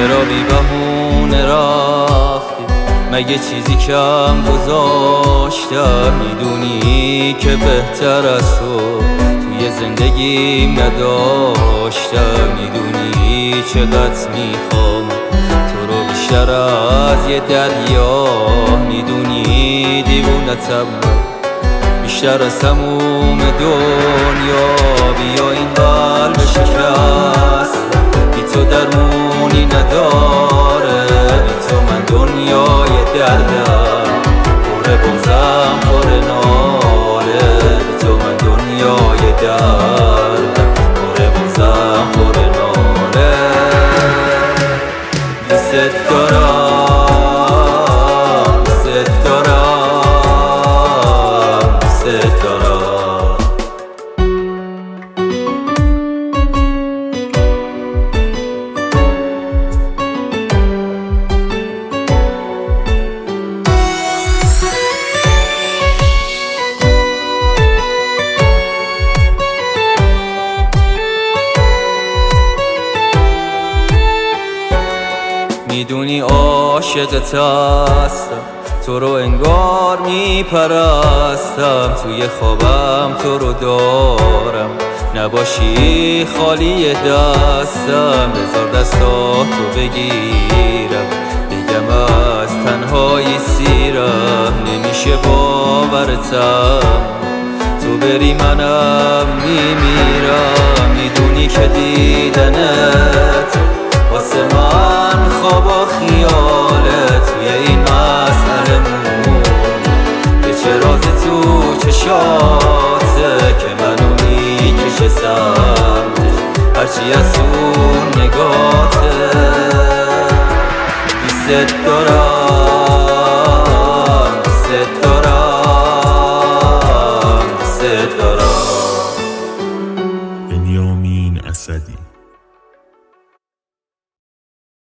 چرا بی بهونه رفتی؟ مگه چیزی کم گذاشتم؟ میدونی که بهتر از تو توی زندگیم نداشتم. میدونی چقدر میخوام تو رو بیشتر از یه دریا. میدونی دیوونتم بیشتر از تموم دنیا. بیا این قلب شکست بی تو درمونی نداره. بی تو من دنیای دردم پر بغضم پر ناله. بی تو من دنیای دردم پر بغضم پر ناله. دوست دارم دوست دارم دوست دارم. میدونی عاشقت هستم، تو رو انگار میپرستم. توی خوابم تو رو دارم، نباشی خالی دستم. بذار دستاتو بگیرم بگم از تنهایی سیرم. نمیشه باورتم تو بری منم میمیرم. میدونی که دیدنت واسه من خواب و خیاله. توی این مسئله مون که چه راز تو چشاته که منو میکشه سمتش هرچی از اون نگاته. دوست دارم